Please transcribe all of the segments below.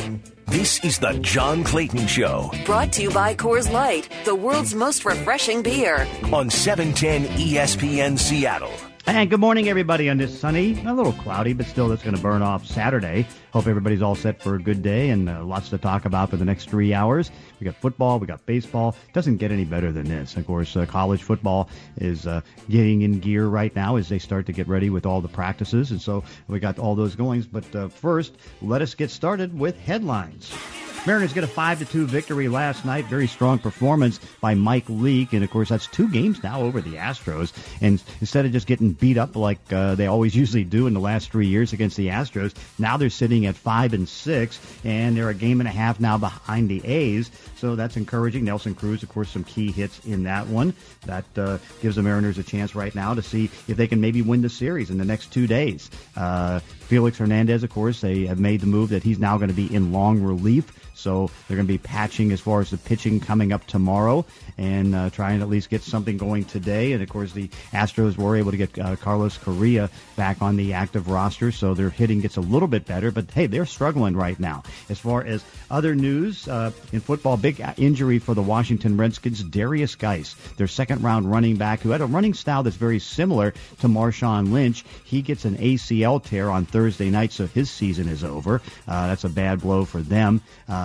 This is the John Clayton Show. Brought to you by Coors Light, the world's most refreshing beer. On 710 ESPN Seattle. And good morning, everybody, on this sunny, a little cloudy, but still that's going to burn off Saturday. Hope everybody's all set for a good day and lots to talk about for the next 3 hours. We got football, we got baseball. Doesn't get any better than this. Of course, college football is getting in gear right now as they start to get ready with all the practices. And so we got all those goings. But first, let us get started with headlines. Mariners get a 5-2 victory last night. Very strong performance by Mike Leake. And, of course, that's 2 games now over the Astros. And instead of just getting beat up like they always usually do in the last 3 years against the Astros, now they're sitting at 5-6, and they're a game and a half now behind the A's. So that's encouraging. Nelson Cruz, of course, some key hits in that one. That gives the Mariners a chance right now to see if they can maybe win the series in the next 2 days. Felix Hernandez, of course, they have made the move that he's now going to be in long relief. So they're going to be patching as far as the pitching coming up tomorrow and trying to at least get something going today. And, of course, the Astros were able to get Carlos Correa back on the active roster, so their hitting gets a little bit better. But, hey, they're struggling right now. As far as other news in football, big injury for the Washington Redskins, Darius Geis, their second-round running back, who had a running style that's very similar to Marshawn Lynch. He gets an ACL tear on Thursday night, so his season is over. That's a bad blow for them.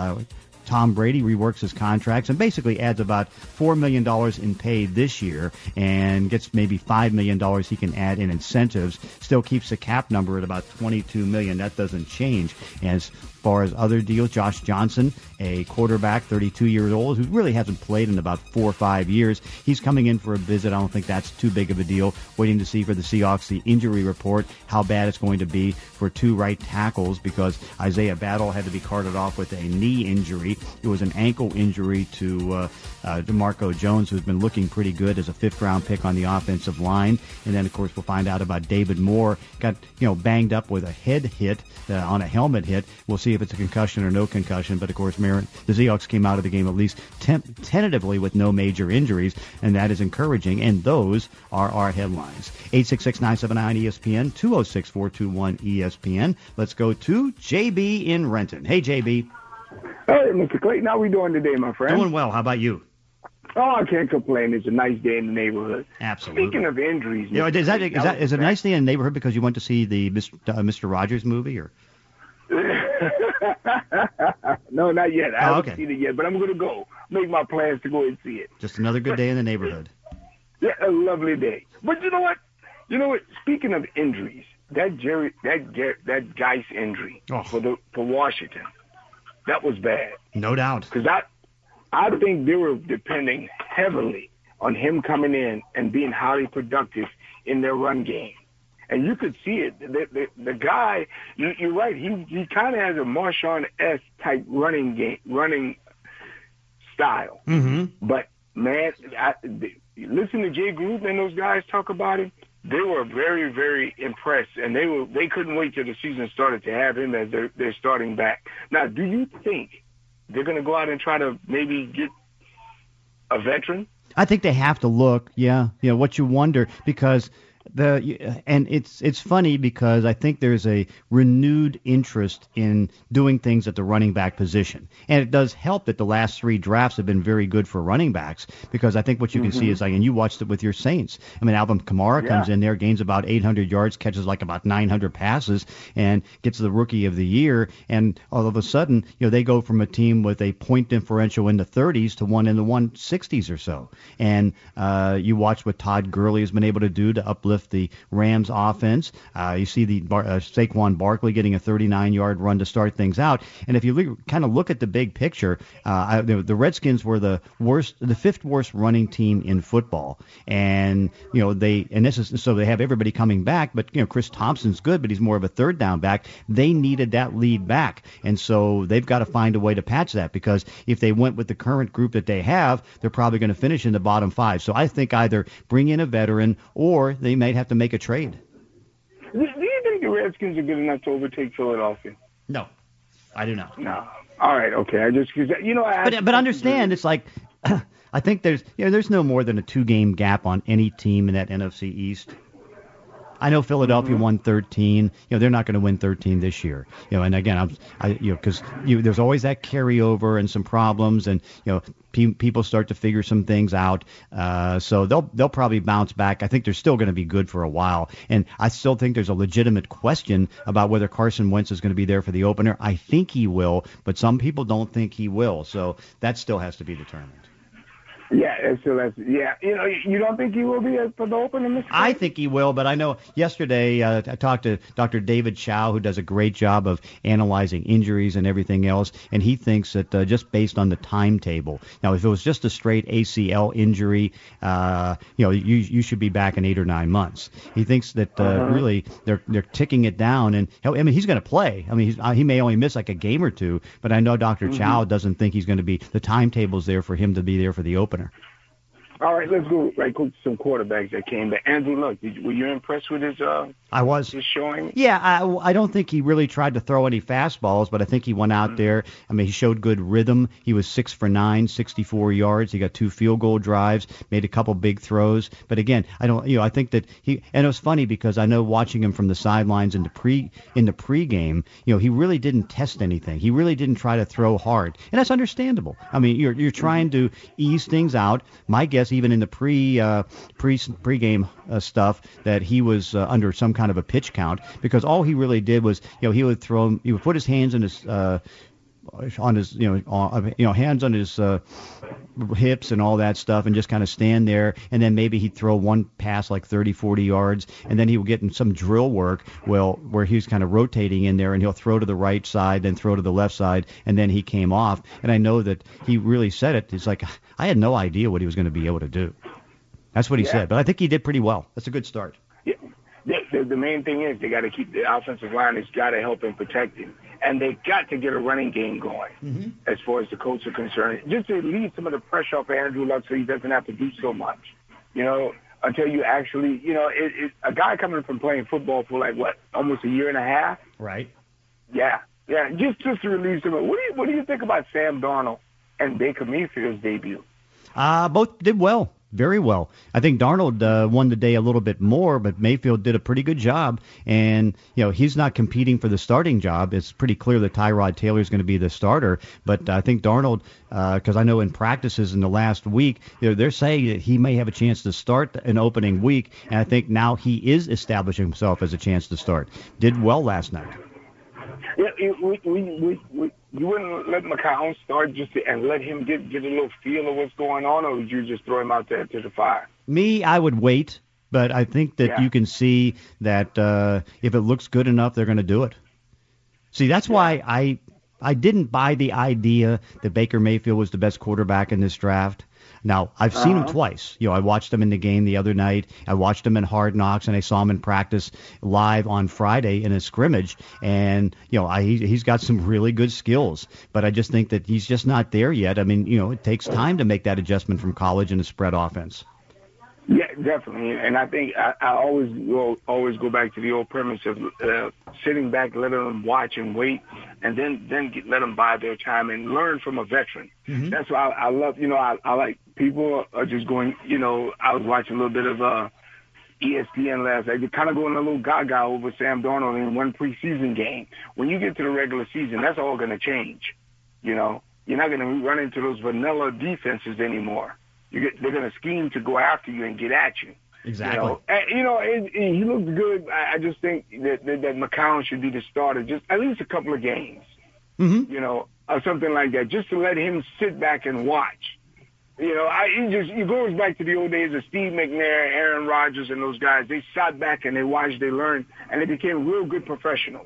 Tom Brady reworks his contracts and basically adds about $4 million in pay this year and gets maybe $5 million he can add in incentives. Still keeps the cap number at about $22 million. That doesn't change. As far as other deals, Josh Johnson, a quarterback, 32 years old, who really hasn't played in about 4 or 5 years. He's coming in for a visit. I don't think that's too big of a deal. Waiting to see for the Seahawks the injury report, how bad it's going to be for 2 right tackles, because Isaiah Battle had to be carted off with a knee injury. It was an ankle injury to DeMarco Jones, who's been looking pretty good as a 5th-round pick on the offensive line. And then, of course, we'll find out about David Moore. Got banged up with a head hit on a helmet hit. We'll see if it's a concussion or no concussion. But, of course, the Seahawks came out of the game at least tentatively with no major injuries, and that is encouraging. And those are our headlines. 866-979-ESPN, 206-421-ESPN. Let's go to JB in Renton. Hey, JB. Hey, Mr. Clayton, how we doing today, my friend? Doing well. How about you? Oh, I can't complain. It's a nice day in the neighborhood. Absolutely. Speaking of injuries, is it a nice day in the neighborhood because you went to see the Mr. Rogers movie, or? No, not yet. I haven't okay. seen it yet, but I'm going to go. Make my plans to go and see it. Just another good day in the neighborhood. Yeah, a lovely day. But you know what? Speaking of injuries, that Geis injury for Washington, that was bad. No doubt. Because I think they were depending heavily on him coming in and being highly productive in their run game. And you could see it. The guy, you're right, he kind of has a Marshawn-esque type running style. Mm-hmm. But, man, listen to Jay Gruden and those guys talk about him. They were very, very impressed, and they couldn't wait till the season started to have him as their starting back. Now, do you think they're going to go out and try to maybe get a veteran? I think they have to look, yeah. What you wonder, because and it's funny because I think there's a renewed interest in doing things at the running back position. And it does help that the last 3 drafts have been very good for running backs, because I think what you can see is, and you watched it with your Saints. I mean, Alvin Kamara comes in there, gains about 800 yards, catches like about 900 passes, and gets the Rookie of the Year. And all of a sudden, they go from a team with a point differential in the 30s to one in the 160s or so. And you watch what Todd Gurley has been able to do to uplift the Rams offense. You see the Saquon Barkley getting a 39-yard run to start things out. And if you kind of look at the big picture, the Redskins were the 5th worst running team in football. And so they have everybody coming back. But Chris Thompson's good, but he's more of a third down back. They needed that lead back, and so they've got to find a way to patch that, because if they went with the current group that they have, they're probably going to finish in the bottom 5. So I think either bring in a veteran or they may have to make a trade. Do you think the Redskins are good enough to overtake Philadelphia? No, I do not. No. All right, okay. But understand, it's like I think there's no more than a 2-game gap on any team in that NFC East. I know Philadelphia won 13. They're not going to win 13 this year. And again, because there's always that carryover and some problems, and people start to figure some things out. So they'll probably bounce back. I think they're still going to be good for a while, and I still think there's a legitimate question about whether Carson Wentz is going to be there for the opener. I think he will, but some people don't think he will. So that still has to be determined. Yeah, you don't think he will be for the opener, Mr. I think he will, but I know yesterday I talked to Dr. David Chow, who does a great job of analyzing injuries and everything else, and he thinks that just based on the timetable. Now, if it was just a straight ACL injury, you should be back in 8 or 9 months. He thinks that really they're ticking it down, and he's going to play. I mean, he may only miss like a game or two, but I know Dr. Chow doesn't think he's going to be. The timetable's there for him to be there for the opener. All right, let's go right quick to some quarterbacks that came back. Andrew Luck, were you impressed with his his showing? Yeah, I don't think he really tried to throw any fastballs, but I think he went out there. I mean, he showed good rhythm. He was 6 for 9, 64 yards. He got 2 field goal drives, made a couple big throws. But again, I think that and it was funny because I know watching him from the sidelines in the pregame, he really didn't test anything. He really didn't try to throw hard, and that's understandable. I mean, you're trying to ease things out. My guess, even in the pregame stuff, that he was under some kind of a pitch count, because all he really did was he would put his hands in his hands on his hips and all that stuff, and just kind of stand there, and then maybe he'd throw one pass like 30-40 yards, and then he would get in some drill work where he's kind of rotating in there, and he'll throw to the right side, then throw to the left side, and then he came off. And I know that he really said it. It's like, I had no idea what he was going to be able to do. That's what he said, but I think he did pretty well. That's a good start. Yeah. The main thing is they got to keep the offensive line has got to help him protect him. And they got to get a running game going as far as the coach are concerned, just to leave some of the pressure off Andrew Luck so he doesn't have to do so much, until you actually, a guy coming from playing football for almost a year and a half. Right. Yeah. Just to relieve some. What do you think about Sam Darnold and Baker Mayfield's debut? Both did well. Very well. I think Darnold won the day a little bit more, but Mayfield did a pretty good job. And, he's not competing for the starting job. It's pretty clear that Tyrod Taylor is going to be the starter. But I think Darnold, because I know in practices in the last week, they're saying that he may have a chance to start an opening week. And I think now he is establishing himself as a chance to start. Did well last night. Yeah, you wouldn't let McCown start and let him get a little feel of what's going on, or would you just throw him out there to the fire? Me, I would wait, but I think that you can see that if it looks good enough, they're going to do it. See, that's why I didn't buy the idea that Baker Mayfield was the best quarterback in this draft. Now, I've seen him twice. I watched him in the game the other night. I watched him in Hard Knocks, and I saw him in practice live on Friday in a scrimmage. And, he's got some really good skills. But I just think that he's just not there yet. I mean, it takes time to make that adjustment from college and a spread offense. Yeah, definitely. And I think I always go back to the old premise of sitting back, letting them watch and wait, and then let them buy their time and learn from a veteran. Mm-hmm. That's why I love, I like people are just going, I was watching a little bit of ESPN last night. They're kind of going a little gaga over Sam Darnold in one preseason game. When you get to the regular season, that's all going to change. You're not going to run into those vanilla defenses anymore. They're going to scheme to go after you and get at you. Exactly. He looks good. I just think that McCown should be the starter, just at least a couple of games, or something like that, just to let him sit back and watch. It goes back to the old days of Steve McNair, Aaron Rodgers, and those guys. They sat back and they watched, they learned, and they became real good professionals.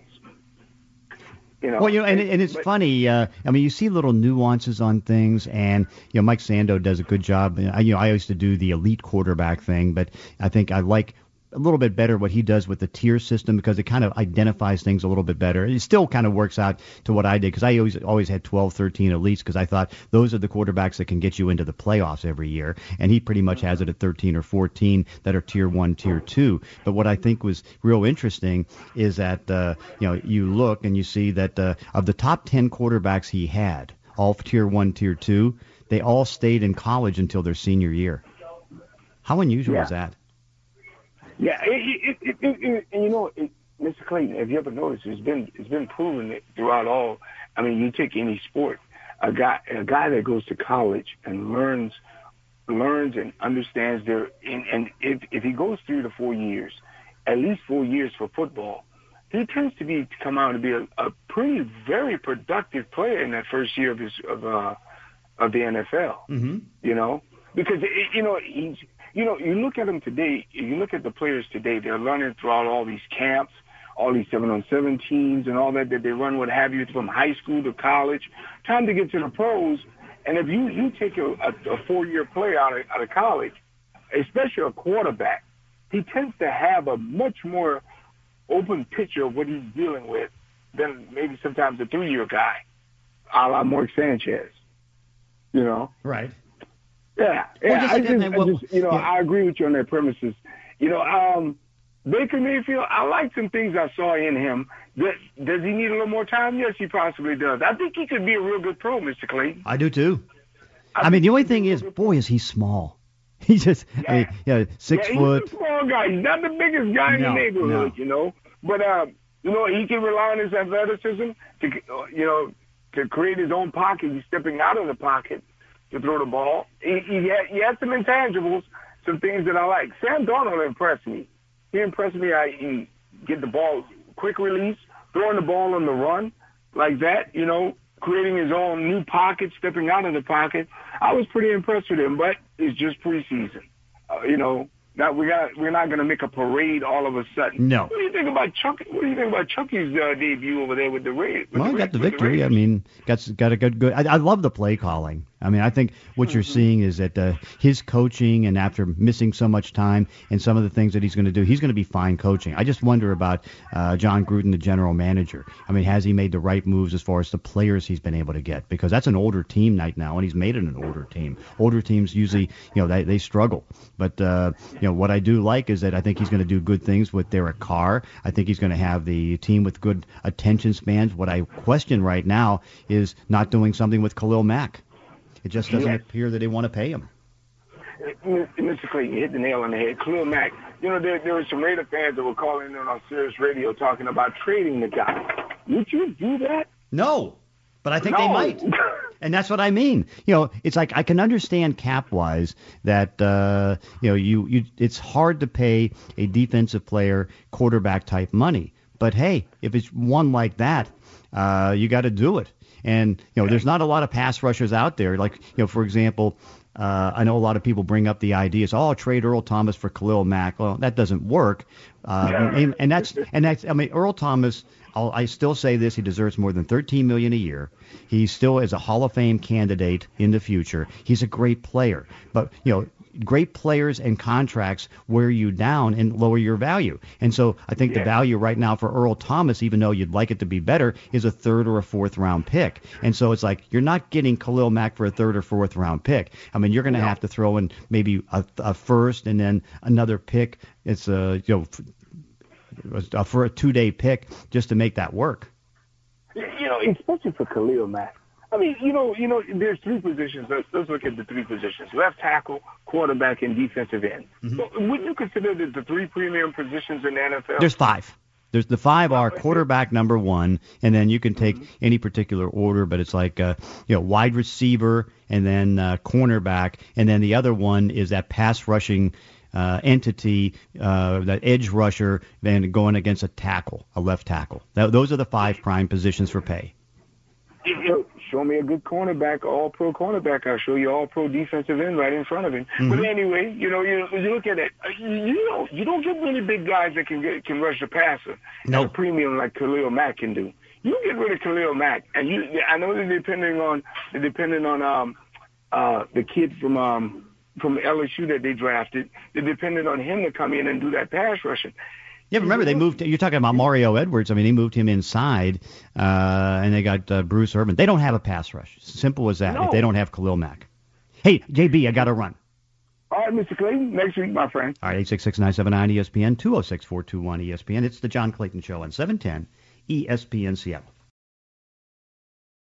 And it's funny. You see little nuances on things, and Mike Sando does a good job. I used to do the elite quarterback thing, but I think I like a little bit better what he does with the tier system, because it kind of identifies things a little bit better. It still kind of works out to what I did, because I always had 12, 13 elites, because I thought those are the quarterbacks that can get you into the playoffs every year, and he pretty much has it at 13 or 14 that are tier 1, tier 2. But what I think was real interesting is that you look and you see that of the top 10 quarterbacks he had, all tier 1, tier 2, they all stayed in college until their senior year. How unusual is that? Yeah, Mr. Clayton, have you ever noticed it's been proven that throughout all. I mean, you take any sport, a guy that goes to college and learns and understands and if he goes 3 to 4 years, at least 4 years for football, he tends to come out and be a pretty very productive player in that first year of the NFL. Mm-hmm. You know, because you look at him today. You look at the players today. They're learning throughout all these camps, all these 7-on-7 teams, and all that they run. What have you from high school to college? Time to get to the pros. And if you take a 4-year player out of college, especially a quarterback, he tends to have a much more open picture of what he's dealing with than maybe sometimes a 3-year guy, a la Mark Sanchez. You know? Right. Yeah. I agree with you on that premises. Baker Mayfield, I like some things I saw in him. Does he need a little more time? Yes, he possibly does. I think he could be a real good pro, Mr. Clayton. I do too. I mean, the only thing is, boy, is he small. He's just, 6 foot. He's a small guy. He's not the biggest guy in the neighborhood, you know. But, he can rely on his athleticism to create his own pocket. He's stepping out of the pocket to throw the ball. He has some intangibles, some things that I like. Sam Darnold impressed me. He impressed me. He get the ball, quick release, throwing the ball on the run like that, creating his own new pocket, stepping out of the pocket. I was pretty impressed with him, but it's just preseason. We're not going to make a parade all of a sudden. No. What do you think about Chucky? What do you think about Chucky's debut over there with the Raiders? Well, he got the victory. I mean, got a good. I love the play calling. I mean, I think what you're seeing is that his coaching, and after missing so much time, and some of the things that he's going to do, he's going to be fine coaching. I just wonder about John Gruden, the general manager. I mean, has he made the right moves as far as the players he's been able to get? Because that's an older team right now, and he's made it an older team. Older teams usually, they struggle. But what I do like is that I think he's going to do good things with Derek Carr. I think he's going to have the team with good attention spans. What I question right now is not doing something with Khalil Mack. It just doesn't appear that they want to pay him. Mr. Clayton, you hit the nail on the head. Khalil Mack, there were some Raider fans that were calling in on Sirius Radio talking about trading the guy. Would you do that? No, but I think they might. And that's what I mean. It's like I can understand cap-wise that, it's hard to pay a defensive player quarterback-type money. But, hey, if it's one like that, you got to do it. And, there's not a lot of pass rushers out there. Like, for example, I know a lot of people bring up the ideas, trade Earl Thomas for Khalil Mack. Well, that doesn't work. And that's, I mean, Earl Thomas, I still say this, he deserves more than $13 million a year. He still is a Hall of Fame candidate in the future. He's a great player. But, great players and contracts wear you down and lower your value. And so I think the value right now for Earl Thomas, even though you'd like it to be better, is a 3rd or a 4th round pick. And so it's like you're not getting Khalil Mack for a 3rd or 4th round pick. I mean, you're going to have to throw in maybe a first and then another pick. It's for a 2-day pick just to make that work. Especially for Khalil Mack. I mean, there's 3 positions. Let's look at the 3 positions: left tackle, quarterback, and defensive end. Mm-hmm. So would you consider the 3 premium positions in the NFL? There's 5. There's the 5 are quarterback number 1, and then you can take any particular order, but it's like wide receiver, and then cornerback, and then the other one is that pass rushing entity, that edge rusher, then going against a left tackle. Those are the 5 prime positions for pay. Show me a good cornerback, all-pro cornerback. I'll show you all-pro defensive end right in front of him. Mm-hmm. But anyway, you look at it. You don't get many big guys that can rush the passer at a premium like Khalil Mack can do. You get rid of Khalil Mack, and I know they're depending on the kid from LSU that they drafted. They're dependent on him to come in and do that pass rushing. Yeah, remember they moved. You're talking about Mario Edwards. I mean, they moved him inside, and they got Bruce Irvin. They don't have a pass rush. Simple as that. No. If they don't have Khalil Mack. Hey, JB, I got to run. All right, Mr. Clayton. Next week, my friend. All right, 866-979-ESPN, 206-421-ESPN. It's the John Clayton Show on 710 ESPN Seattle.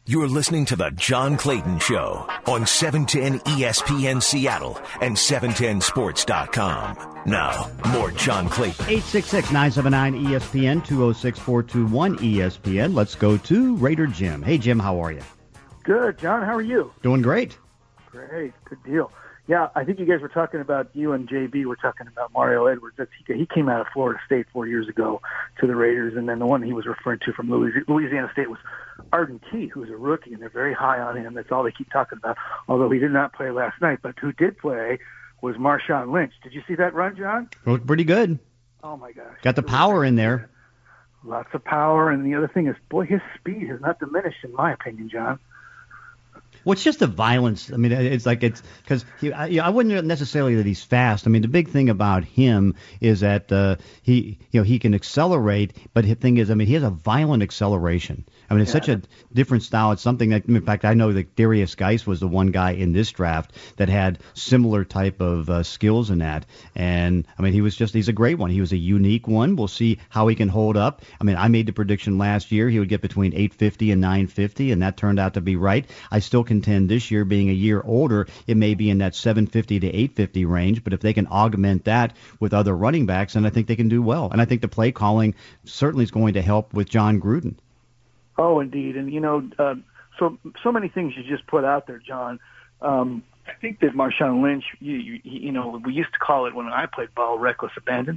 You're listening to The John Clayton Show on 710 ESPN Seattle and 710sports.com. Now, more John Clayton. 866-979-ESPN, 206-421-ESPN. Let's go to Raider Jim. Hey, Jim, how are you? Good, John. How are you? Doing great. Great. Good deal. Yeah, I think you guys were talking about, you and JB were talking about Mario Edwards. He came out of Florida State 4 years ago to the Raiders, and then the one he was referring to from Louisiana State was Arden Key, who's a rookie, and they're very high on him. That's all they keep talking about, although he did not play last night. But who did play was Marshawn Lynch. Did you see that run, John? Looked pretty good. Oh, my gosh. Got the power in there. Lots of power, and the other thing is, boy, his speed has not diminished, in my opinion, John. Well, it's just the violence. I mean, it's like it's because I wouldn't necessarily that he's fast. I mean, the big thing about him is that he can accelerate, but the thing is, I mean, he has a violent acceleration. I mean, it's such a different style. It's something that, in fact, I know that Darius Geis was the one guy in this draft that had similar type of skills in that. And, I mean, he's a great one. He was a unique one. We'll see how he can hold up. I mean, I made the prediction last year he would get between 850 and 950, and that turned out to be right. I still contend this year, being a year older, it may be in that 750 to 850 range. But if they can augment that with other running backs, then I think they can do well. And I think the play calling certainly is going to help with John Gruden. Oh, indeed. And, so many things you just put out there, John. I think that Marshawn Lynch, we used to call it when I played ball, reckless abandon.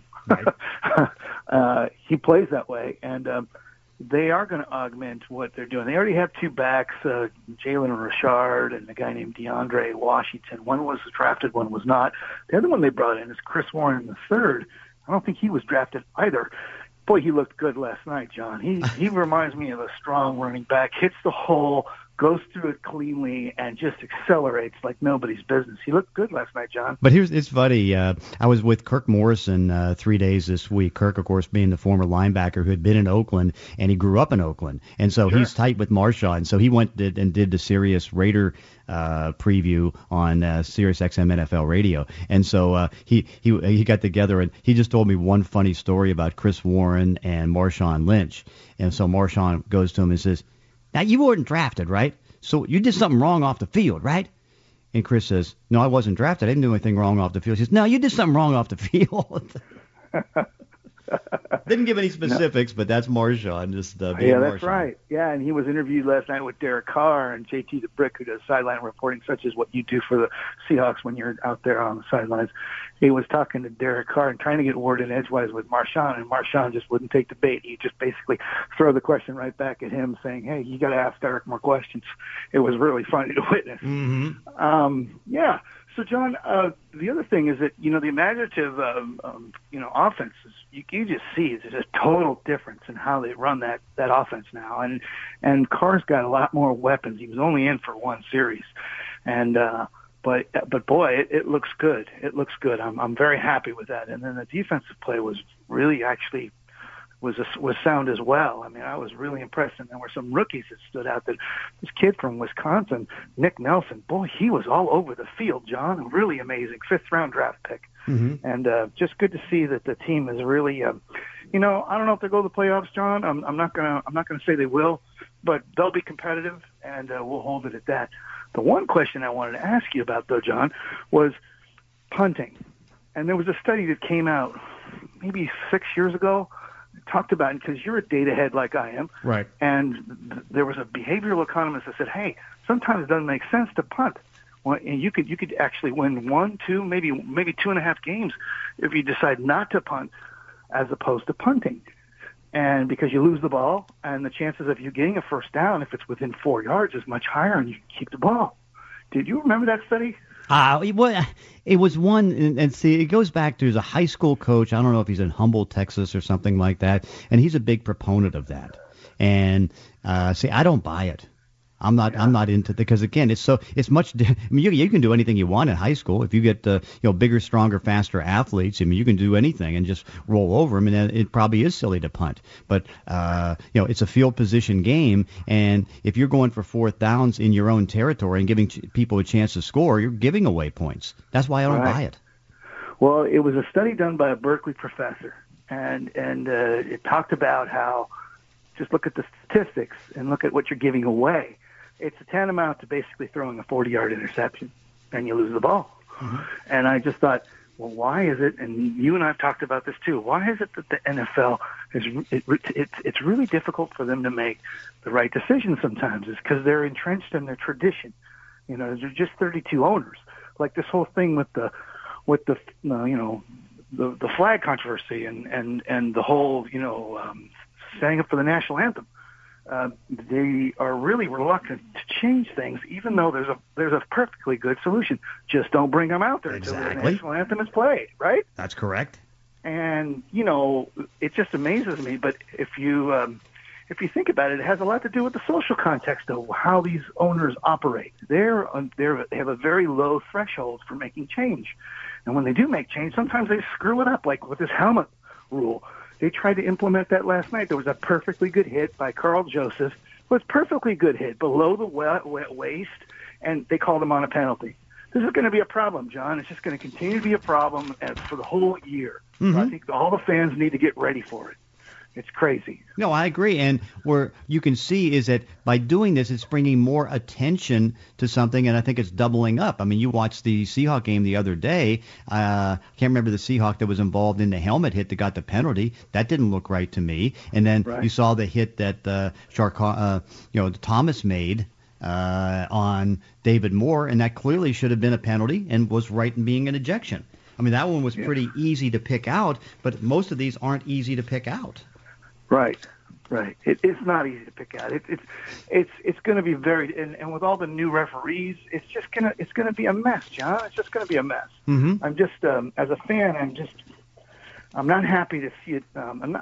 Right. He plays that way. And they are going to augment what they're doing. They already have two backs, Jalen Richard and a guy named DeAndre Washington. One was drafted, one was not. The other one they brought in is Chris Warren III. I don't think he was drafted either. Boy, he looked good last night, John. He reminds me of a strong running back, hits the hole, goes through it cleanly, and just accelerates like nobody's business. He looked good last night, John. But it's funny. I was with Kirk Morrison 3 days this week. Kirk, of course, being the former linebacker who had been in Oakland, and he grew up in Oakland. And so he's tight with Marshawn. So he went and did the Sirius Raider preview on Sirius XM NFL radio. And so he got together, and he just told me one funny story about Chris Warren and Marshawn Lynch. And so Marshawn goes to him and says, "Now, you weren't drafted, right? So you did something wrong off the field, right?" And Chris says, "No, I wasn't drafted. I didn't do anything wrong off the field." He says, "No, you did something wrong off the field." Didn't give any specifics, but that's Marshawn. Just being that's Marshawn. right. Yeah, and he was interviewed last night with Derek Carr and JT the Brick, who does sideline reporting, such as what you do for the Seahawks when you're out there on the sidelines. He was talking to Derek Carr and trying to get word in edgewise with Marshawn, and Marshawn just wouldn't take the bait. He just basically throw the question right back at him, saying, "Hey, you got to ask Derek more questions." It was really funny to witness. Mm-hmm. Yeah. So, John, the other thing is that, the imaginative, offenses, you just see there's a total difference in how they run that offense now. And Carr's got a lot more weapons. He was only in for one series. And, but boy, it looks good. It looks good. I'm very happy with that. And then the defensive play was really actually was sound as well. I mean, I was really impressed. And there were some rookies that stood out. That this kid from Wisconsin, Nick Nelson, boy, he was all over the field, John. Really amazing. 5th-round draft pick. Mm-hmm. And just good to see that the team is really, I don't know if they go to the playoffs, John. I'm not gonna say they will, but they'll be competitive, and we'll hold it at that. The one question I wanted to ask you about, though, John, was punting. And there was a study that came out maybe 6 years ago. Talked about, because you're a data head like I am, right? And there was a behavioral economist that said, "Hey, sometimes it doesn't make sense to punt. Well, and you could actually win 1, 2, maybe 2.5 games if you decide not to punt, as opposed to punting, and because you lose the ball, and the chances of you getting a first down if it's within 4 yards is much higher, and you can keep the ball." Did you remember that study? It was one, and see, it goes back to, he's a high school coach. I don't know if he's in Humboldt, Texas or something like that, and he's a big proponent of that. And see, I don't buy it. I'm not into it, because again, it's much. I mean, you can do anything you want in high school if you get bigger, stronger, faster athletes. I mean, you can do anything and just roll over them, and it probably is silly to punt. But it's a field position game, and if you're going for 4th downs in your own territory and giving people a chance to score, you're giving away points. That's why I don't buy it. Well, it was a study done by a Berkeley professor, and it talked about how, just look at the statistics and look at what you're giving away. it's tantamount to basically throwing a 40-yard interception, and you lose the ball. Mm-hmm. And I just thought, well, why is it, and you and I have talked about this too, why is it that the NFL, it's really difficult for them to make the right decision sometimes? It's because they're entrenched in their tradition. You know, they're just 32 owners. Like this whole thing with the flag controversy and the whole, standing up for the national anthem. They are really reluctant to change things, even though there's a perfectly good solution. Just don't bring them out there until the national anthem is played, right? That's correct. And it just amazes me. But if you think about it, it has a lot to do with the social context of how these owners operate. They have a very low threshold for making change, and when they do make change, sometimes they screw it up, like with this helmet rule. They tried to implement that last night. There was a perfectly good hit by Carl Joseph. It was a perfectly good hit below the waist, and they called him on a penalty. This is going to be a problem, John. It's just going to continue to be a problem for the whole year. Mm-hmm. So I think all the fans need to get ready for it. It's crazy. No, I agree. And where you can see is that by doing this, it's bringing more attention to something, and I think it's doubling up. I mean, you watched the Seahawk game the other day. I can't remember the Seahawk that was involved in the helmet hit that got the penalty. That didn't look right to me. And then you saw the hit that Thomas made on David Moore, and that clearly should have been a penalty and was right in being an ejection. I mean, that one was pretty easy to pick out, but most of these aren't easy to pick out. Right. It's not easy to pick out. It's going to be very, and with all the new referees, it's going to be a mess, John. It's just going to be a mess. Mm-hmm. I'm just as a fan, I'm not happy to see it. I'm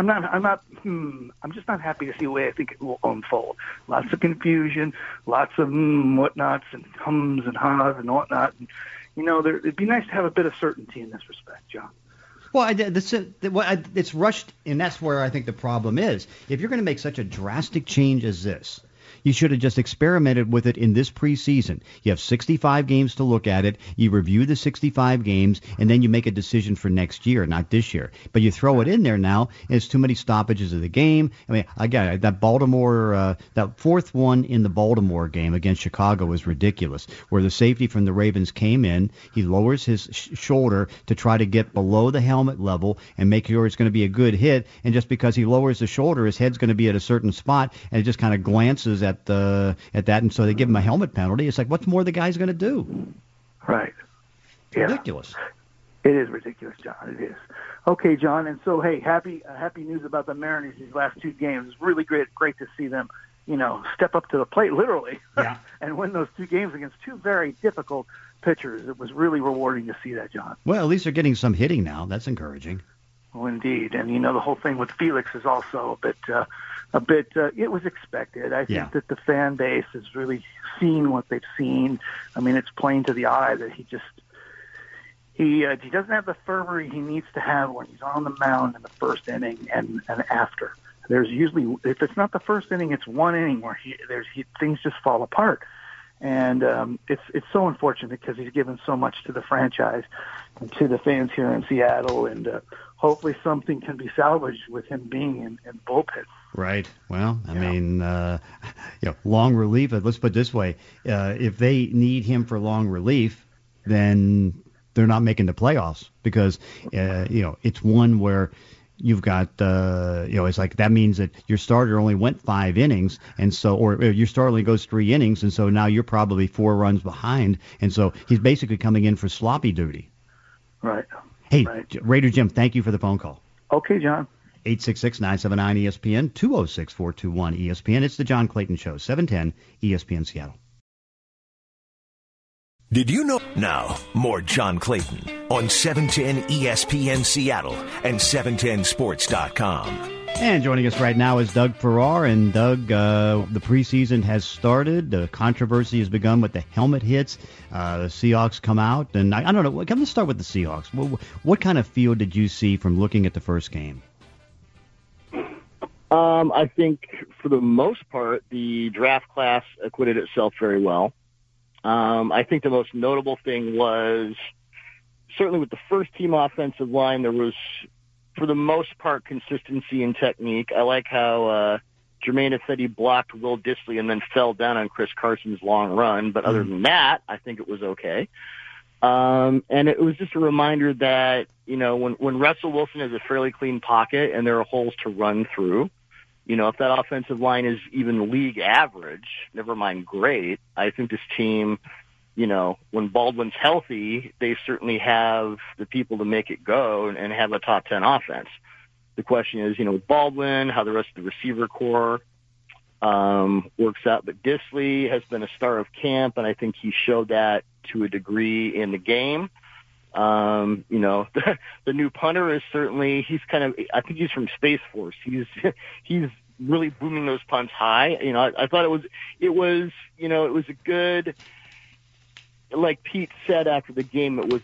just not happy to see the way I think it will unfold. Lots of confusion, lots of whatnots and hums and ha's and whatnot. And, it'd be nice to have a bit of certainty in this respect, John. Well, it's rushed, and that's where I think the problem is. If you're going to make such a drastic change as this, you should have just experimented with it in this preseason. You have 65 games to look at it. You review the 65 games, and then you make a decision for next year, not this year. But you throw it in there now, and it's too many stoppages of the game. I mean, again, that Baltimore, that fourth one in the Baltimore game against Chicago was ridiculous, where the safety from the Ravens came in. He lowers his shoulder to try to get below the helmet level and make sure it's going to be a good hit. And just because he lowers the shoulder, his head's going to be at a certain spot, and it just kind of glances at that, and so they give him a helmet penalty. It's like, what's more the guy's going to do? Right. Yeah. Ridiculous. It is ridiculous, John. It is. Okay, John. And so, hey, happy news about the Mariners these last two games. It's really great to see them, step up to the plate, literally, and win those two games against two very difficult pitchers. It was really rewarding to see that, John. Well, at least they're getting some hitting now. That's encouraging. Well, indeed. And, the whole thing with Felix is also a bit, it was expected. I think that the fan base has really seen what they've seen. I mean, it's plain to the eye that he doesn't have the fervor he needs to have when he's on the mound in the first inning and after. There's usually, if it's not the first inning, it's one inning where things just fall apart. And it's so unfortunate because he's given so much to the franchise and to the fans here in Seattle, and hopefully something can be salvaged with him being in bullpen. Right. Well, I mean, long relief. Let's put it this way: if they need him for long relief, then they're not making the playoffs because it's one where you've got, it's like that means that your starter only went 5 innings, and so, or your starter only goes 3 innings, and so now you're probably 4 runs behind, and so he's basically coming in for sloppy duty. Right. Hey, Raider Jim, thank you for the phone call. Okay, John. 866-979-ESPN, 206-421-ESPN. It's the John Clayton Show, 710 ESPN Seattle. Did you know? Now, more John Clayton on 710 ESPN Seattle and 710sports.com. And joining us right now is Doug Farrar. And Doug, the preseason has started. The controversy has begun with the helmet hits. The Seahawks come out. And I don't know. Let's start with the Seahawks. What kind of field did you see from looking at the first game? I think for the most part, the draft class acquitted itself very well. I think the most notable thing was certainly with the first team offensive line, there was, for the most part, consistency in technique. I like how Jermaine Ifedi blocked Will Dissly and then fell down on Chris Carson's long run. But other than that, I think it was okay. And it was just a reminder that, when Russell Wilson has a fairly clean pocket and there are holes to run through, if that offensive line is even league average, never mind great, I think this team, when Baldwin's healthy, they certainly have the people to make it go and have a top 10 offense. The question is, with Baldwin, how the rest of the receiver core works out. But Dissly has been a star of camp, and I think he showed that to a degree in the game. The new punter is certainly, I think he's from Space Force. He's really booming those punts high. I thought it was a good, like Pete said after the game, it was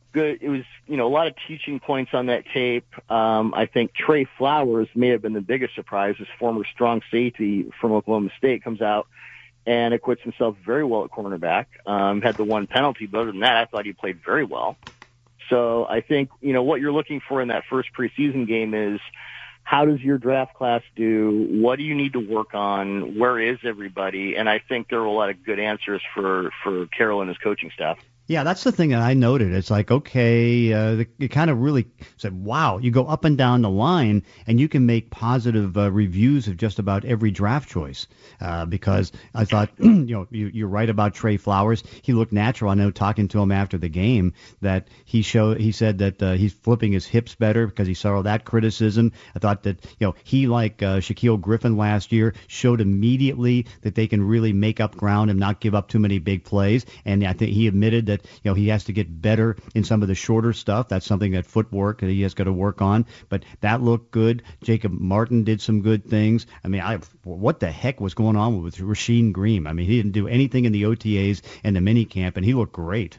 a lot of teaching points on that tape. I think Trey Flowers may have been the biggest surprise. His former strong safety from Oklahoma State comes out and acquits himself very well at cornerback. Had the one penalty, but other than that, I thought he played very well. So I think, what you're looking for in that first preseason game is, how does your draft class do? What do you need to work on? Where is everybody? And I think there are a lot of good answers for Carroll and his coaching staff. Yeah, that's the thing that I noted. It's like, okay, you kind of really said, wow, you go up and down the line and you can make positive reviews of just about every draft choice because I thought, you're right about Trey Flowers. He looked natural. I know talking to him after the game that he said that he's flipping his hips better because he saw all that criticism. I thought that, he, like Shaquille Griffin last year, showed immediately that they can really make up ground and not give up too many big plays. And I think he admitted that he has to get better in some of the shorter stuff. That's something that footwork that he has got to work on. But that looked good. Jacob Martin did some good things. I mean, what the heck was going on with Rasheem Green? I mean, he didn't do anything in the OTAs and the mini camp, and he looked great.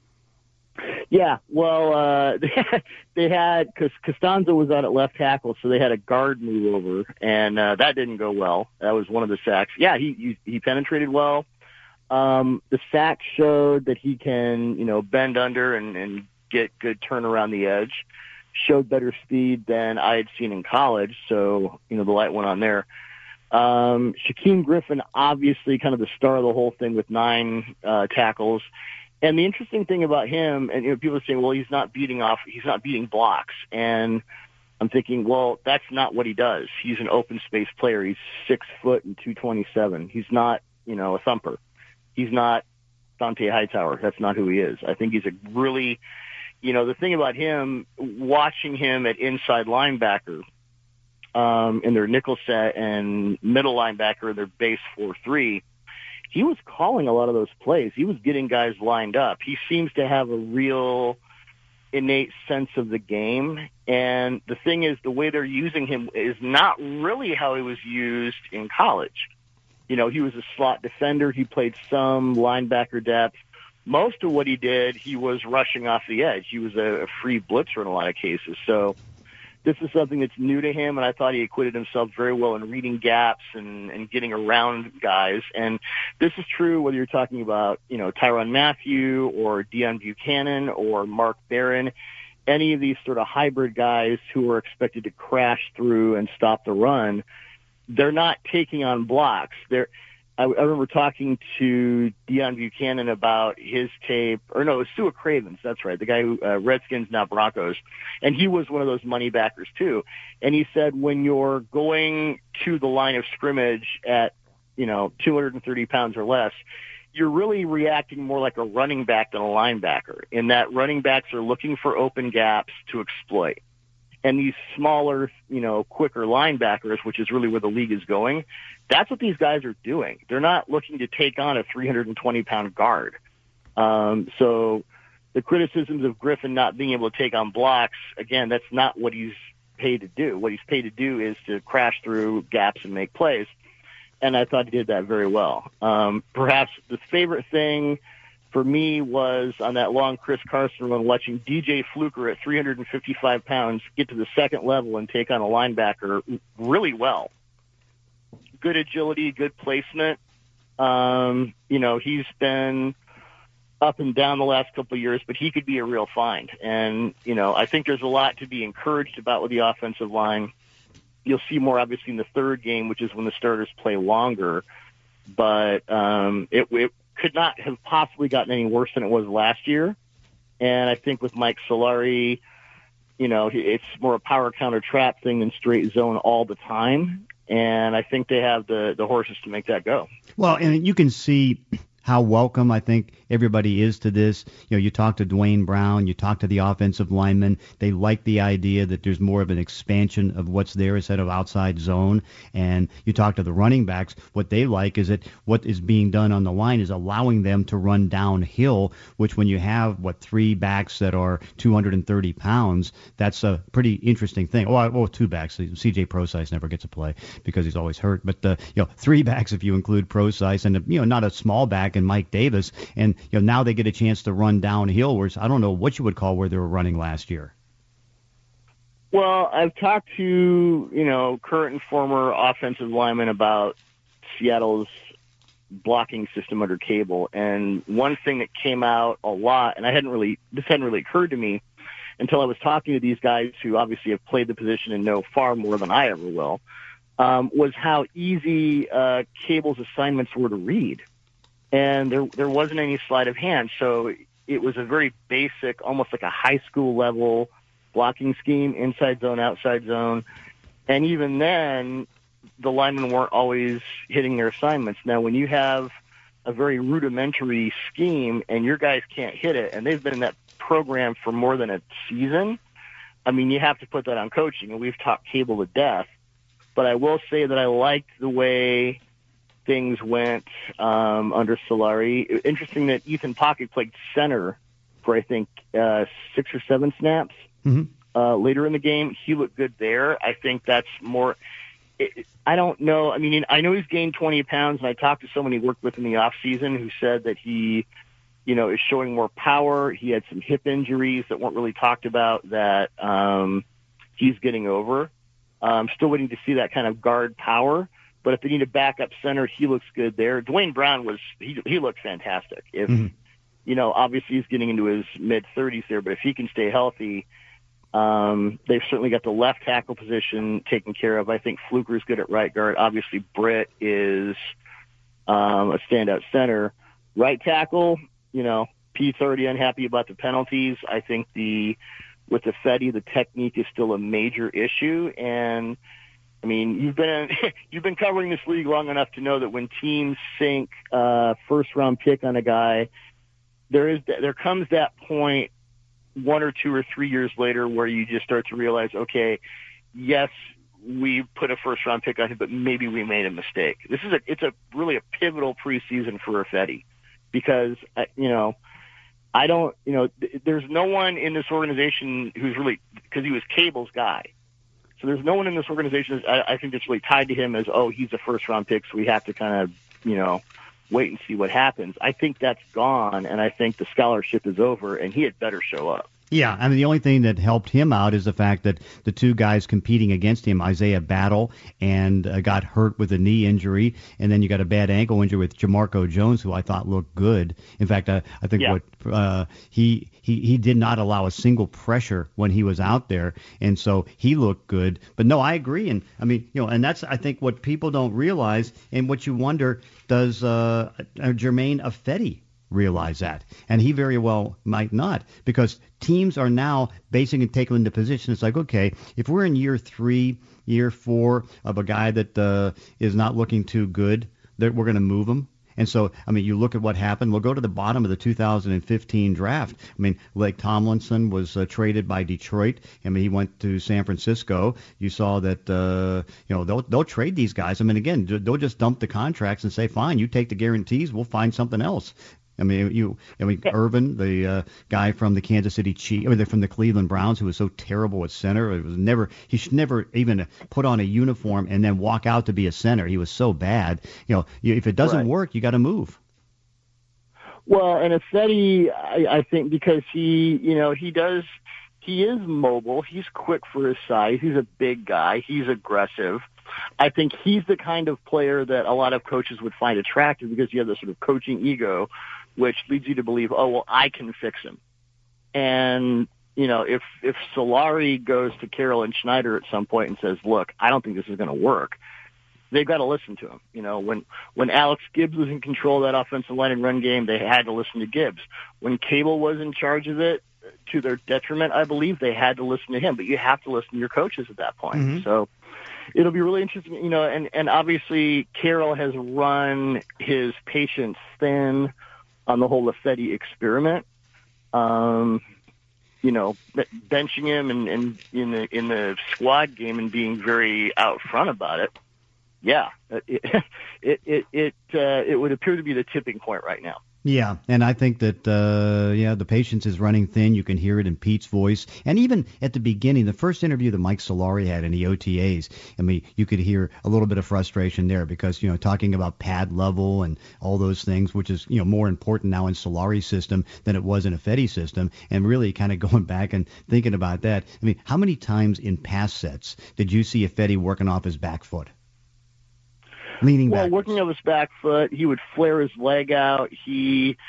Yeah, well, they had, because Costanzo was out at left tackle, so they had a guard move over, and that didn't go well. That was one of the sacks. Yeah, he penetrated well. The sack showed that he can, bend under and get good turn around the edge. Showed better speed than I had seen in college, so, the light went on there. Shaquem Griffin, obviously kind of the star of the whole thing with 9 tackles. And the interesting thing about him, and people are saying, well, he's not beating blocks. And I'm thinking, well, that's not what he does. He's an open space player. He's 6 foot and 227. He's not, a thumper. He's not Dante Hightower. That's not who he is. I think he's a really, the thing about him, watching him at inside linebacker in their nickel set and middle linebacker in their base 4-3, he was calling a lot of those plays. He was getting guys lined up. He seems to have a real innate sense of the game. And the thing is, the way they're using him is not really how he was used in college. He was a slot defender. He played some linebacker depth. Most of what he did, he was rushing off the edge. He was a free blitzer in a lot of cases. So this is something that's new to him, and I thought he acquitted himself very well in reading gaps and getting around guys. And this is true whether you're talking about, Tyrann Mathieu or Deion Buchanan or Mark Barron, any of these sort of hybrid guys who are expected to crash through and stop the run. They're not taking on blocks. I remember talking to Deion Buchanan about his tape, or no, it was Stuart Cravens. That's right. The guy who, Redskins, now Broncos. And he was one of those money backers too. And he said, when you're going to the line of scrimmage at, 230 pounds or less, you're really reacting more like a running back than a linebacker, in that running backs are looking for open gaps to exploit. And these smaller, quicker linebackers, which is really where the league is going, that's what these guys are doing. They're not looking to take on a 320-pound guard. So the criticisms of Griffin not being able to take on blocks, again, that's not what he's paid to do. What he's paid to do is to crash through gaps and make plays. And I thought he did that very well. Perhaps the favorite thing for me was on that long Chris Carson run, watching DJ Fluker at 355 pounds get to the second level and take on a linebacker really well. Good agility, good placement. He's been up and down the last couple of years, but he could be a real find. And, I think there's a lot to be encouraged about with the offensive line. you'll see more obviously in the third game, which is when the starters play longer. But it could not have possibly gotten any worse than it was last year. And I think with Mike Solari, it's more a power counter trap thing than straight zone all the time. And I think they have the horses to make that go. Well, and you can see how welcome I think everybody is to this. You talk to Dwayne Brown, you talk to the offensive linemen. They like the idea that there's more of an expansion of what's there instead of outside zone. And you talk to the running backs. What they like is that what is being done on the line is allowing them to run downhill, which when you have, 3 backs that are 230 pounds, that's a pretty interesting thing. Well, 2 backs. C.J. Prosise never gets a play because he's always hurt. But, 3 backs if you include Prosise and, not a small back and Mike Davis. And now they get a chance to run downhill, whereas I don't know what you would call where they were running last year. Well, I've talked to, current and former offensive linemen about Seattle's blocking system under Cable. And one thing that came out a lot, and this hadn't really occurred to me until I was talking to these guys who obviously have played the position and know far more than I ever will, was how easy Cable's assignments were to read. And there wasn't any sleight of hand. So it was a very basic, almost like a high school level blocking scheme, inside zone, outside zone. And even then, the linemen weren't always hitting their assignments. Now, when you have a very rudimentary scheme and your guys can't hit it, and they've been in that program for more than a season, I mean, you have to put that on coaching. And we've taught Cable to death. But I will say that I liked the way things went under Solari. Interesting that Ethan Pocket played center for, I think, 6 or 7 snaps later in the game. He looked good there. I think that's more I don't know. I mean, I know he's gained 20 pounds, and I talked to someone he worked with in the off season who said that he, is showing more power. He had some hip injuries that weren't really talked about that he's getting over. Still waiting to see that kind of guard power. But if they need a backup center, he looks good there. Dwayne Brown he looked fantastic. If obviously he's getting into his mid-30s there, but if he can stay healthy, they've certainly got the left tackle position taken care of. I think Fluker's good at right guard. Obviously, Britt is a standout center. Right tackle, P30 unhappy about the penalties. I think with the Fetty, the technique is still a major issue. And I mean, you've been covering this league long enough to know that when teams sink first round pick on a guy, there comes that point 1 or 2 or 3 years later where you just start to realize, okay, yes, we put a first round pick on him, but maybe we made a mistake. It's really a pivotal preseason for Fetty because there's no one in this organization who's really, because he was Cable's guy. So there's no one in this organization, I think, that's really tied to him as, he's a first-round pick, so we have to kind of, wait and see what happens. I think that's gone, and I think the scholarship is over, and he had better show up. Yeah, I mean, the only thing that helped him out is the fact that the 2 guys competing against him, Isaiah Battle, and got hurt with a knee injury, and then you got a bad ankle injury with Jamarco Jones, who I thought looked good. In fact, I think he did not allow a single pressure when he was out there, and so he looked good. But no, I agree, and I mean, and that's I think what people don't realize, and what you wonder, does Germain Ifedi realize that? And he very well might not, because teams are now basing and taking into position. It's like, okay, if we're in year 3, year 4 of a guy that is not looking too good, that we're going to move him. And so, I mean, you look at what happened. We'll go to the bottom of the 2015 draft. I mean, Blake Tomlinson was traded by Detroit. I mean, he went to San Francisco. You saw that, they'll trade these guys. I mean, again, they'll just dump the contracts and say, fine, you take the guarantees, we'll find something else. I mean, Irvin, the guy from the Kansas City Chiefs, from the Cleveland Browns, who was so terrible at center. He should never even put on a uniform and then walk out to be a center. He was so bad. If it doesn't work, you got to move. Well, and Ifedi, I think, because he is mobile. He's quick for his size. He's a big guy. He's aggressive. I think he's the kind of player that a lot of coaches would find attractive because you have this sort of coaching ego, which leads you to believe, I can fix him. And if Solari goes to Carroll and Schneider at some point and says, look, I don't think this is going to work, they've got to listen to him. When Alex Gibbs was in control of that offensive line and run game, they had to listen to Gibbs. When Cable was in charge of it, to their detriment, I believe, they had to listen to him. But you have to listen to your coaches at that point. Mm-hmm. So it'll be really interesting, and obviously Carroll has run his patience thin on the whole Lafetti experiment. Benching him and in the squad game and being very out front about it. Yeah, it would appear to be the tipping point right now. Yeah, and I think that, the patience is running thin. You can hear it in Pete's voice. And even at the beginning, the first interview that Mike Solari had in the OTAs, I mean, you could hear a little bit of frustration there because, talking about pad level and all those things, which is, more important now in Solari's system than it was in a Fetty system. And really kind of going back and thinking about that. I mean, how many times in pass sets did you see a Fetty working off his back foot? Leaning back. Well, working off his back foot, he would flare his leg out. It's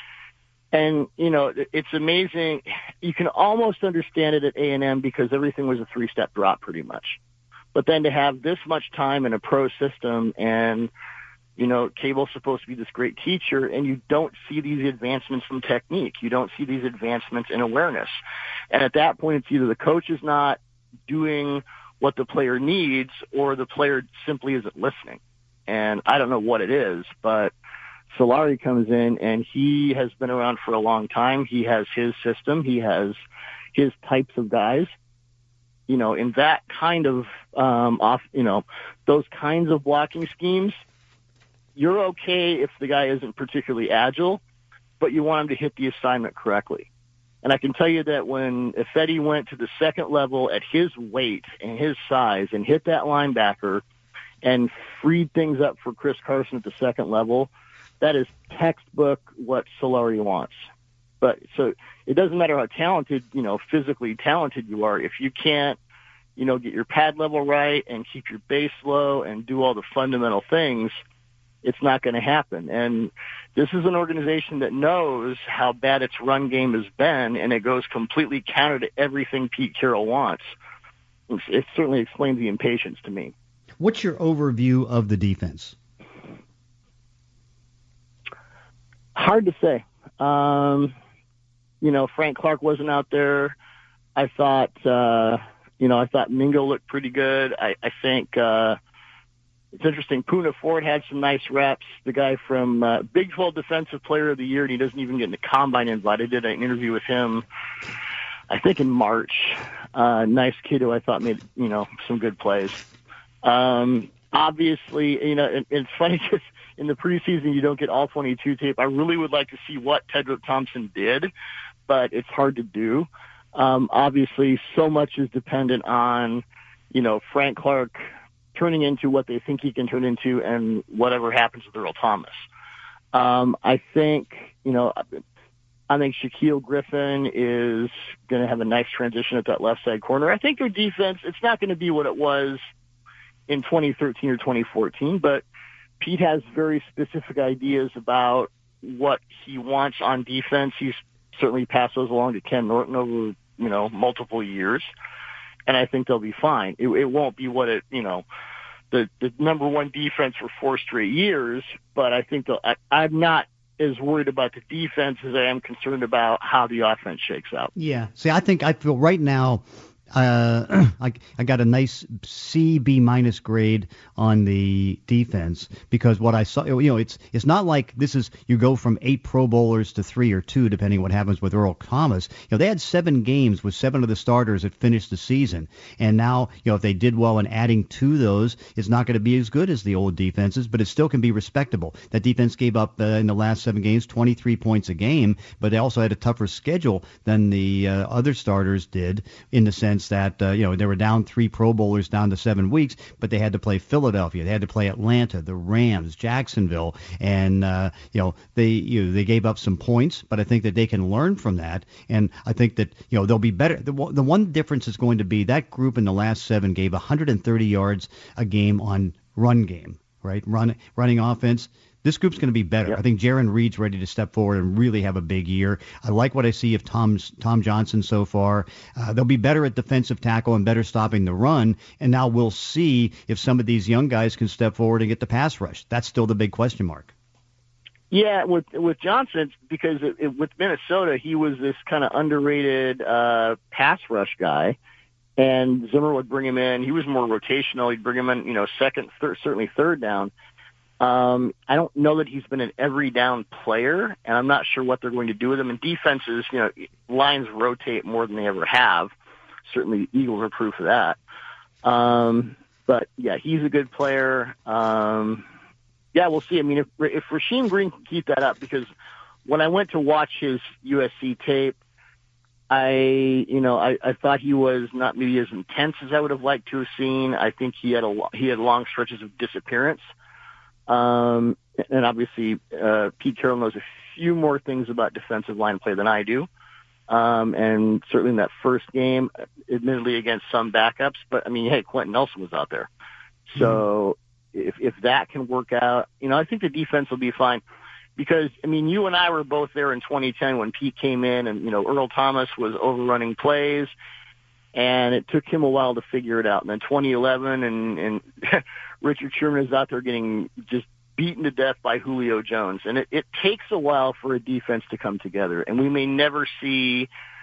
amazing. You can almost understand it at A&M because everything was a three-step drop pretty much. But then to have this much time in a pro system and, Cable's supposed to be this great teacher, and you don't see these advancements in technique. You don't see these advancements in awareness. And at that point, it's either the coach is not doing what the player needs or the player simply isn't listening. And I don't know what it is, but Solari comes in and he has been around for a long time. He has his system. He has his types of guys. In that kind of those kinds of blocking schemes, you're okay if the guy isn't particularly agile, but you want him to hit the assignment correctly. And I can tell you that when Ifedi went to the second level at his weight and his size and hit that linebacker and freed things up for Chris Carson at the second level, that is textbook what Solari wants. But so it doesn't matter how talented, physically talented you are. If you can't, get your pad level right and keep your base low and do all the fundamental things, it's not going to happen. And this is an organization that knows how bad its run game has been, and it goes completely counter to everything Pete Carroll wants. It certainly explains the impatience to me. What's your overview of the defense? Hard to say. Frank Clark wasn't out there. I thought Mingo looked pretty good. I think it's interesting. Poona Ford had some nice reps. The guy from Big 12 Defensive Player of the Year, and he doesn't even get in the combine invite. I did an interview with him, I think in March. Nice kid who I thought made, some good plays. Obviously, it's funny because in the preseason you don't get all 22 tape. I really would like to see what Tedrick Thompson did, but it's hard to do. Obviously, so much is dependent on, Frank Clark turning into what they think he can turn into and whatever happens with Earl Thomas. I think Shaquille Griffin is going to have a nice transition at that left side corner. I think their defense, it's not going to be what it was in 2013 or 2014, but Pete has very specific ideas about what he wants on defense. He's certainly passed those along to Ken Norton over, multiple years, and I think they'll be fine. It won't be what the number one defense for 4 straight years, but I think I'm not as worried about the defense as I am concerned about how the offense shakes out. Yeah. See, I feel right now, I got a nice C/B- grade on the defense because what I saw, it's not like this is you go from 8 Pro Bowlers to 3 or 2 depending what happens with Earl Thomas. They had 7 games with 7 of the starters that finished the season, and now if they did well in adding to those, it's not going to be as good as the old defenses, but it still can be respectable. That defense gave up in the last 7 games 23 points a game, but they also had a tougher schedule than the other starters did in the sense that they were down 3 Pro Bowlers down to 7 weeks, but they had to play Philadelphia, they had to play Atlanta, the Rams, Jacksonville, and they gave up some points, but I think that they can learn from that, and I think that they'll be better. The one difference is going to be that group in the last 7 gave 130 yards a game on run game, right? Running offense. This group's going to be better. Yep. I think Jaron Reed's ready to step forward and really have a big year. I like what I see of Tom Johnson so far. They'll be better at defensive tackle and better stopping the run. And now we'll see if some of these young guys can step forward and get the pass rush. That's still the big question mark. Yeah, with Johnson, because with Minnesota, he was this kind of underrated pass rush guy. And Zimmer would bring him in. He was more rotational. He'd bring him in, second, certainly third down. I don't know that he's been an every down player, and I'm not sure what they're going to do with him. And defenses, lines rotate more than they ever have. Certainly, the Eagles are proof of that. But yeah, he's a good player. Yeah, we'll see. I mean, if Rasheem Green can keep that up, because when I went to watch his USC tape, I thought he was not maybe as intense as I would have liked to have seen. I think he had long stretches of disappearance. And obviously, Pete Carroll knows a few more things about defensive line play than I do. And certainly in that first game, admittedly against some backups, but I mean, hey, Quentin Nelson was out there. So if that can work out, I think the defense will be fine. Because, I mean, you and I were both there in 2010 when Pete came in and, Earl Thomas was overrunning plays, and it took him a while to figure it out. And then 2011, and Richard Sherman is out there getting just beaten to death by Julio Jones. And it takes a while for a defense to come together. And we may never see,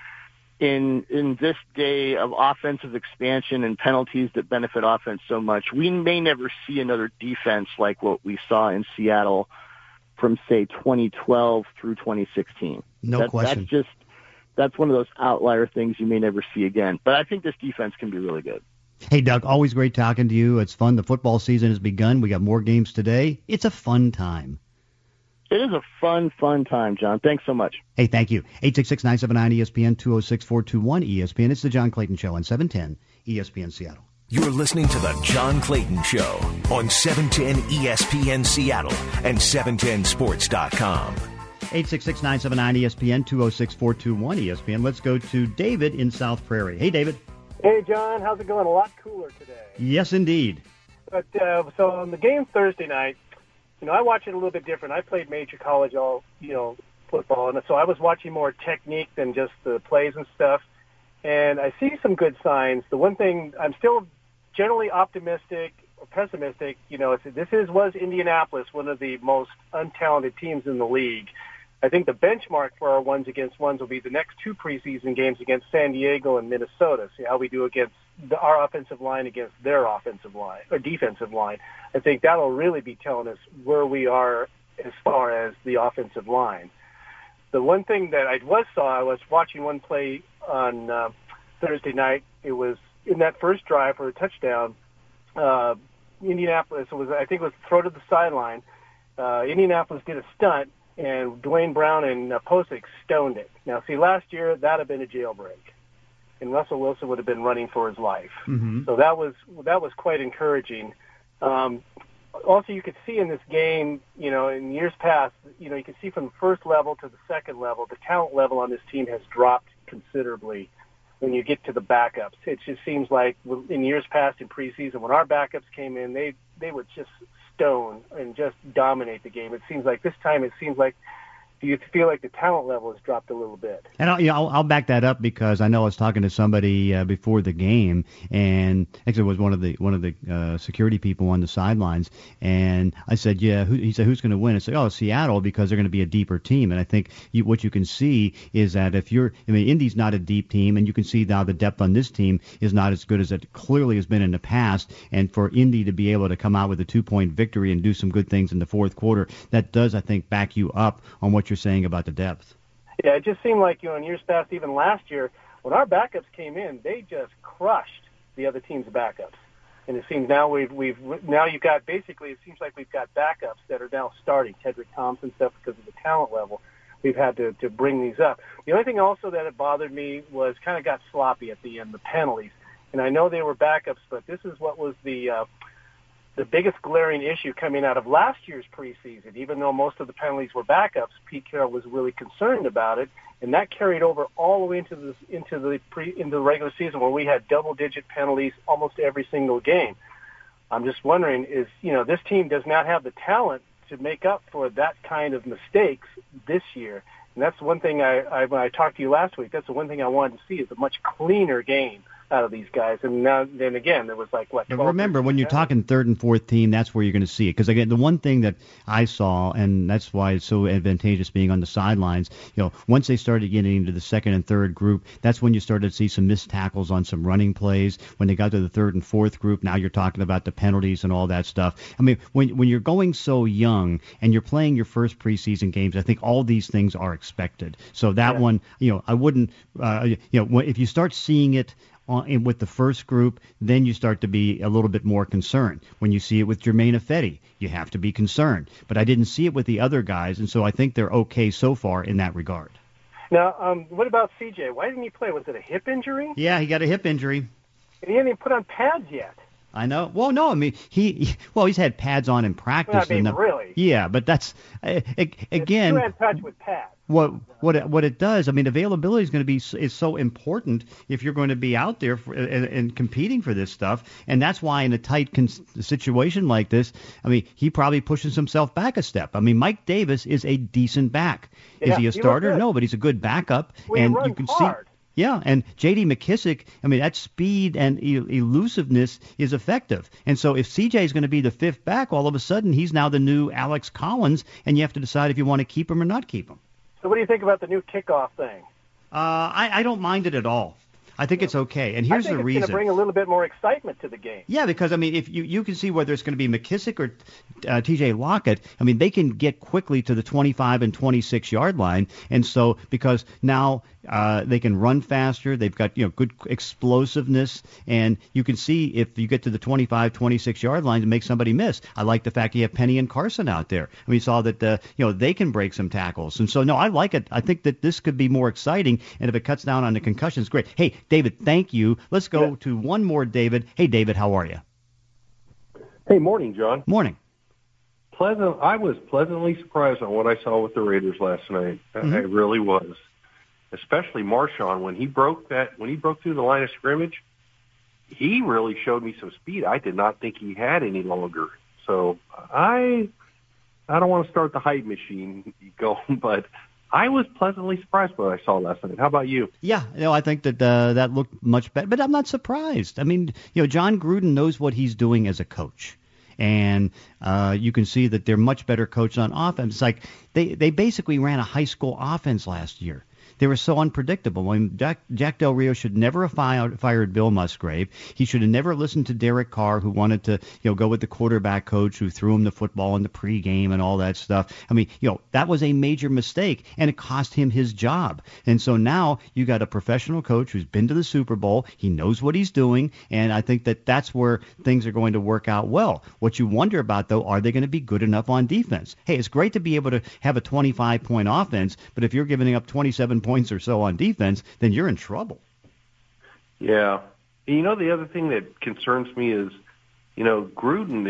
in this day of offensive expansion and penalties that benefit offense so much, we may never see another defense like what we saw in Seattle from, say, 2012 through 2016. No question. That's one of those outlier things you may never see again. But I think this defense can be really good. Hey, Doug, always great talking to you. It's fun. The football season has begun. We got more games today. It's a fun time. It is a fun time, John. Thanks so much. Hey, thank you. 866-979-ESPN, 206-421-ESPN. It's the John Clayton Show on 710 ESPN Seattle. You're listening to The John Clayton Show on 710 ESPN Seattle and 710sports.com. 866-979-ESPN, 206-421-ESPN. Let's go to David in South Prairie. Hey, David. Hey, John. How's it going? A lot cooler today. Yes, indeed. But so on the game Thursday night, I watch it a little bit different. I played major college football, and so I was watching more technique than just the plays and stuff. And I see some good signs. The one thing, I'm still generally optimistic or pessimistic. Was Indianapolis, one of the most untalented teams in the league. I think the benchmark for our ones against ones will be the next two preseason games against San Diego and Minnesota. See how we do against our offensive line against their offensive line or defensive line. I think that'll really be telling us where we are as far as the offensive line. The one thing that I was watching one play on Thursday night. It was in that first drive for a touchdown. Indianapolis I think it was throw to the sideline. Indianapolis did a stunt, and Dwayne Brown and Posick stoned it. Now, see, last year that would have been a jailbreak, and Russell Wilson would have been running for his life. Mm-hmm. So that was quite encouraging. Also, you could see in this game, in years past, you can see from the first level to the second level, the talent level on this team has dropped considerably when you get to the backups. It just seems like in years past in preseason, when our backups came in, they would just stone and just dominate the game. It seems like this time do you feel like the talent level has dropped a little bit? And I'll back that up because I know I was talking to somebody before the game, and actually it was one of the security people on the sidelines, and I said, he said, who's going to win? I said, Seattle, because they're going to be a deeper team. And I think what you can see is that Indy's not a deep team, and you can see now the depth on this team is not as good as it clearly has been in the past. And for Indy to be able to come out with a 2-point victory and do some good things in the fourth quarter, that does, I think, back you up on what you're saying about the depth. Yeah, it just seemed like, in years past, even last year, when our backups came in, they just crushed the other team's backups. And it seems now you've got basically, it seems like we've got backups that are now starting, Tedrick Thompson stuff, because of the talent level. We've had to bring these up. The only thing also that had bothered me was kind of got sloppy at the end, the penalties. And I know they were backups, but this is what was the biggest glaring issue coming out of last year's preseason. Even though most of the penalties were backups, Pete Carroll was really concerned about it, and that carried over all the way into the regular season, where we had double-digit penalties almost every single game. I'm just wondering, this team does not have the talent to make up for that kind of mistakes this year. And that's one thing when I talked to you last week, that's the one thing I wanted to see is a much cleaner game out of these guys. And then again, there was like, what, 12, remember, when you're talking third and fourth team, that's where you're going to see it. Because, again, the one thing that I saw, and that's why it's so advantageous being on the sidelines, once they started getting into the second and third group, that's when you started to see some missed tackles on some running plays. When they got to the third and fourth group, now you're talking about the penalties and all that stuff. I mean, when you're going so young and you're playing your first preseason games, I think all these things are expected. So that one, I wouldn't, if you start seeing it with the first group, then you start to be a little bit more concerned. When you see it with Jermaine Ifedi, you have to be concerned. But I didn't see it with the other guys, and so I think they're okay so far in that regard. Now, what about CJ? Why didn't he play? Was it a hip injury? Yeah, he got a hip injury. And he hadn't even put on pads yet. I know. Well, no, I mean, he's had pads on in practice. Really? Yeah, but that's, again... It's too in touch with pads. What it does, I mean, availability is going to be is so important if you're going to be out there and competing for this stuff, and that's why in a tight situation like this, I mean, he probably pushes himself back a step. I mean, Mike Davis is a decent back. Yeah, is he a starter? No, but he's a good backup, and you can see. Yeah, and J.D. McKissick, I mean, that speed and elusiveness is effective. And so if C.J. is going to be the fifth back, all of a sudden he's now the new Alex Collins, and you have to decide if you want to keep him or not keep him. So what do you think about the new kickoff thing? I don't mind it at all. I think it's okay, and here's the reason. I think it's going to bring a little bit more excitement to the game. Yeah, because, I mean, if you can see whether it's going to be McKissick or T.J. Lockett, I mean, they can get quickly to the 25 and 26-yard line, and so because now they can run faster, they've got good explosiveness, and you can see if you get to the 25, 26-yard line to make somebody miss. I like the fact you have Penny and Carson out there. I mean, you saw that they can break some tackles, and so no, I like it. I think that this could be more exciting, and if it cuts down on the concussions, great. Hey, David, thank you. Let's go to one more David. Hey, David, how are you? Hey, morning, John. Morning. I was pleasantly surprised on what I saw with the Raiders last night. Mm-hmm. I really was. Especially Marshawn, when he broke through the line of scrimmage, he really showed me some speed I did not think he had any longer. So I don't want to start the hype machine going, but I was pleasantly surprised by what I saw last night. How about you? Yeah, I think that that looked much better, but I'm not surprised. I mean, John Gruden knows what he's doing as a coach. And you can see that they're much better coached on offense. It's like they basically ran a high school offense last year. They were so unpredictable. I mean, Jack Del Rio should never have fired Bill Musgrave. He should have never listened to Derek Carr, who wanted to, go with the quarterback coach who threw him the football in the pregame and all that stuff. I mean, that was a major mistake, and it cost him his job. And so now you got a professional coach who's been to the Super Bowl. He knows what he's doing, and I think that that's where things are going to work out well. What you wonder about, though, are they going to be good enough on defense? Hey, it's great to be able to have a 25-point offense, but if you're giving up 27 points or so on defense, then you're in trouble. Yeah. The other thing that concerns me is, Gruden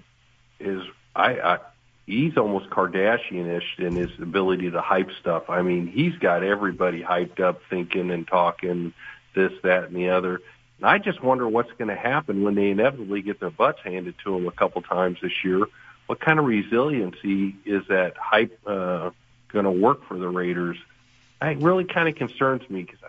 he's almost Kardashian-ish in his ability to hype stuff. I mean, he's got everybody hyped up, thinking and talking this, that, and the other. And I just wonder what's going to happen when they inevitably get their butts handed to them a couple times this year. What kind of resiliency is that hype going to work for the Raiders? It really kind of concerns me because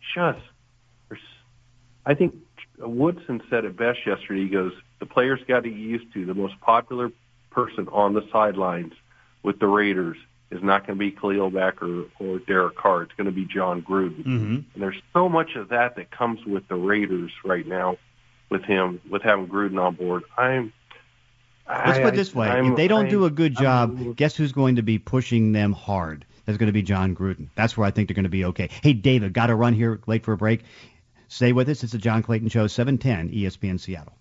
I think Woodson said it best yesterday. He goes, the players got to get used to the most popular person on the sidelines with the Raiders is not going to be Khalil Mack or Derek Carr. It's going to be John Gruden. Mm-hmm. And there's so much of that comes with the Raiders right now with having Gruden on board. Let's put it this way. If they don't do a good job, guess who's going to be pushing them hard? That's going to be John Gruden. That's where I think they're going to be okay. Hey, David, got to run here late for a break. Stay with us. It's the John Clayton Show, 710 ESPN Seattle.